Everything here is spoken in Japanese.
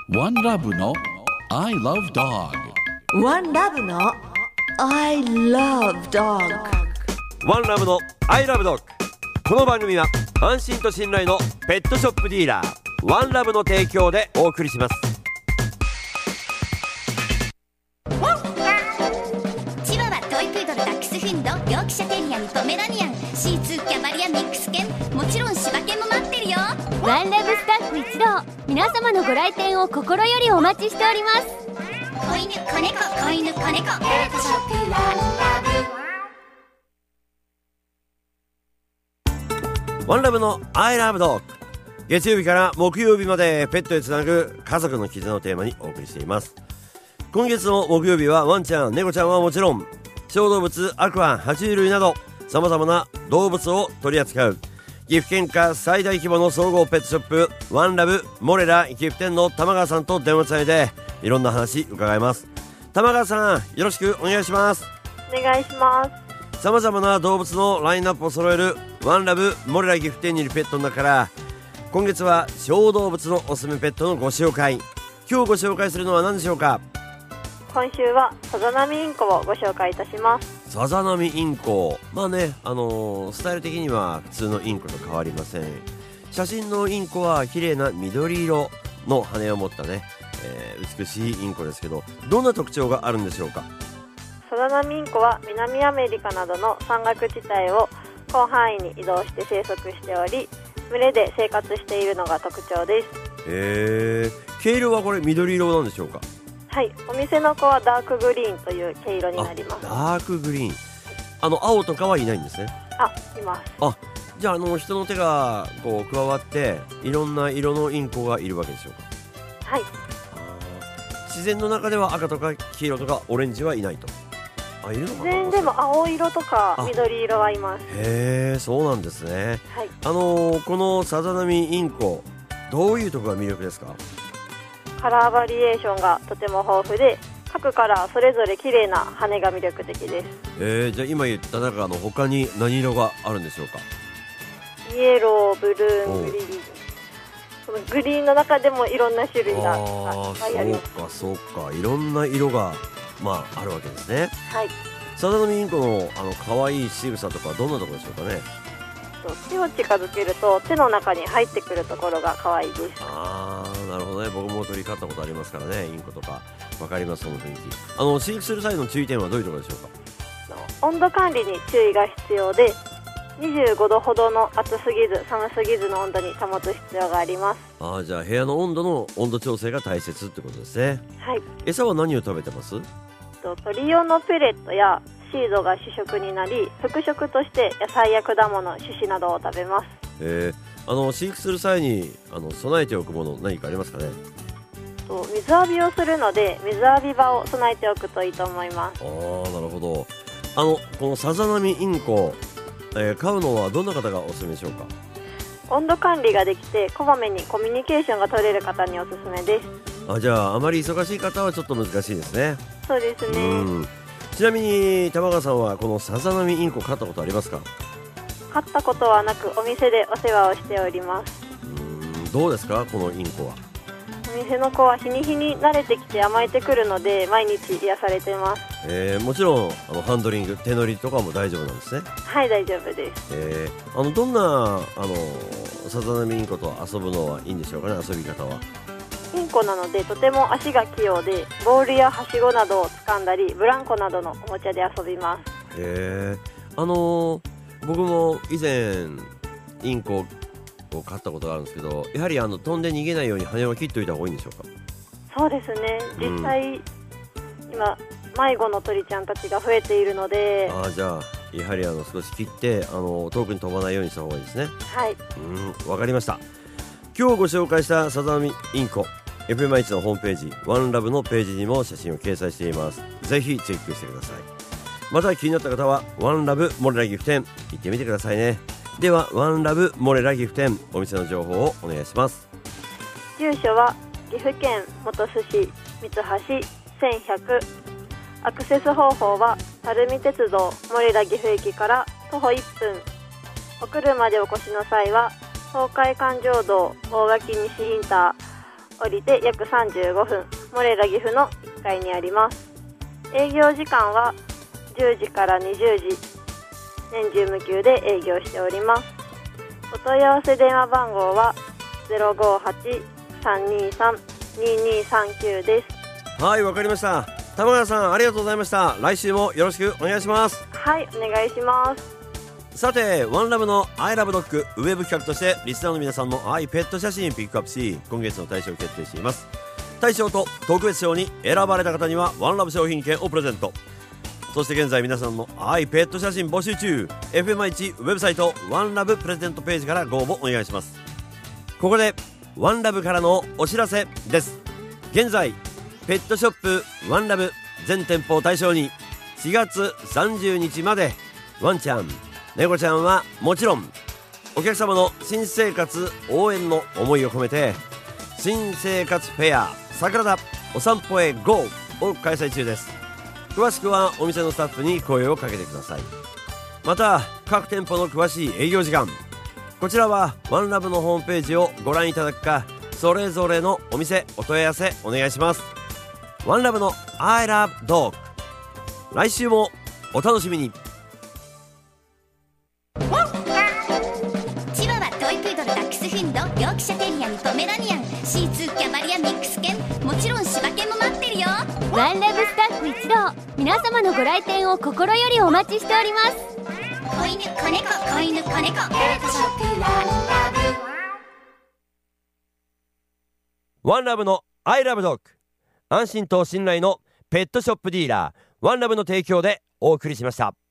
One Love の I Love Dog。 One Love の I Love Dog。 ワンラブの I Love Dog。 この番組は安心と信頼のペットショップディーラーワンラブの提供でお送りします。 チワワ、トイプードル、ダックスフンド、ヨークシャテリアにポメラニアン、シーツー、キャバリア、ミックス犬、もちろん柴犬も待ってるよ。 ワンラブスタッフ一同、皆様のご来店を心よりお待ちしております。 子犬、子猫、子犬、子猫、ペットショップワンラブ。 ワンラブの I Love Dog。 月曜日から木曜日までペットへつなぐ家族の絆をテーマにお送りしています。今月の木曜日はワンちゃん、猫ちゃんはもちろん小動物、アクア、爬虫類など様々な動物を取り扱う岐阜県下最大規模の総合ペットショップワンラブモレラ岐阜店の玉川さんと電話つないでいろんな話伺います。玉川さん、よろしくお願いします。 お願いします。 様々な動物のラインナップを揃えるワンラブモレラ岐阜店にいるペットの中から今月は小動物のおすすめペットのご紹介。今日ご紹介するのは何でしょうか？ 今週はさざ波インコをご紹介いたします。 さざ波インコ、まあね、スタイル的には普通のインコと変わりません。写真のインコは綺麗な緑色の羽を持ったね、美しいインコですけど、どんな特徴があるんでしょうか？ さざ波インコは南アメリカなどの山岳地帯を広範囲に移動して生息しており、群れで生活しているのが特徴です。 毛色はこれ緑色なんでしょうか？ はい、お店の子はダークグリーンという毛色になります。 ダークグリーン、青とかはいないんですね。 います。 じゃあ人の手がこう加わっていろんな色のインコがいるわけでしょうか？ はい。 自然の中では赤とか黄色とかオレンジはいないと。いるのかな？ 自然でも青色とか緑色はいます。 へえ、そうなんですね。 はい。 このさざ波インコ、どういうところが魅力ですか？ カラーバリエーションがとても豊富で、各カラーそれぞれ綺麗な羽が魅力的です。 じゃあ今言った中の他に何色があるんでしょうか？ イエロー、ブルーン、グリーン。そのグリーンの中でもいろんな種類がいっぱいあります。 そうか、いろんな色があるわけですね。 はい。 さざ波インコの可愛い仕草とかどんなところでしょうかね？ 手を近づけると手の中に入ってくるところが可愛いです。 なるほどね。僕も鳥飼ったことありますからね、インコとかわかります、その雰囲気。飼育する際の注意点はどういうところでしょうか？ 温度管理に注意が必要で、25度ほどの暑すぎず寒すぎずの温度に保つ必要があります。 じゃあ部屋の温度調整が大切ってことですね。 はい。餌は何を食べてます？ 鳥用のペレットやシードが主食になり、副食として野菜や果物、種子などを食べます。 飼育する際に備えておくもの何かありますかね？ 水浴びをするので水浴び場を備えておくといいと思います。 なるほど。このさざ波インコ、飼うのはどんな方がおすすめでしょうか？ 温度管理ができてこまめにコミュニケーションが取れる方におすすめです。 じゃああまり忙しい方はちょっと難しいですね。 そうですね。 ちなみに玉川さんはこのさざ波インコ飼ったことありますか？ 飼ったことはなく、お店でお世話をしております。 どうですか、このインコは？ お店の子は日に日に慣れてきて甘えてくるので毎日癒されています。 もちろんハンドリング、手乗りとかも大丈夫なんですね。 はい、大丈夫です。 どんなさざ波インコと遊ぶのはいいんでしょうかね、遊び方は？ インコなのでとても足が器用で、ボールやはしごなどを掴んだりブランコなどのおもちゃで遊びます。 僕も以前インコを飼ったことがあるんですけど、やはり飛んで逃げないように羽を切っておいた方がいいんでしょうか？そうですね。実際、今迷子の鳥ちゃんたちが増えているので、 じゃあやはり少し切って遠くに飛ばないようにした方がいいですね。 はい。 わかりました。今日ご紹介したさざ波インコ、FM1 のホームページワンラブのページにも写真を掲載しています。ぜひチェックしてください。また気になった方はワンラブモレラ岐阜店行ってみてくださいね。ではワンラブモレラ岐阜店、お店の情報をお願いします。 住所は岐阜県本巣市三橋1100。アクセス方法は垂水鉄道モレラ岐阜駅から徒歩1分。お車でお越しの際は東海環状道大垣西インター降りて約35分、モレラ岐阜の1階にあります。営業時間は10時から20時、年中無休で営業しております。お問い合わせ電話番号は 058-323-2239 です。 はい、わかりました。玉川さん、ありがとうございました。来週もよろしくお願いします。 はい、お願いします。 さて、ワンラブの I love dog ウェブ企画としてリスナーの皆さんの愛ペット写真ピックアップし、今月の大賞を決定しています。大賞と特別賞に選ばれた方にはワンラブ商品券をプレゼント。そして現在皆さんの愛ペット写真募集中。 FMI1 ウェブサイトワンラブプレゼントページからご応募お願いします。ここでワンラブからのお知らせです。現在ペットショップワンラブ全店舗を対象に4月30日までワンちゃん猫ちゃんはもちろんお客様の新生活応援の思いを込めて新生活フェア桜田お散歩へ GO を開催中です。詳しくはお店のスタッフに声をかけてください。また各店舗の詳しい営業時間、こちらはワンラブのホームページをご覧いただくか、それぞれのお店お問い合わせお願いします。ワンラブの I love dog、 来週もお楽しみに。 チワワ、トイプードル、ダックスフンド、ヨークシャテリアにポメラニアン、シーツー、キャバリア、ミックス犬、もちろん柴犬も待ってるよ。 ワンラブスタッフ一同、皆様のご来店を心よりお待ちしております。 子犬、子猫、子犬、子猫、ペットショップワンラブ。 ワンラブの I love dog、 安心と信頼のペットショップディーラーワンラブの提供でお送りしました。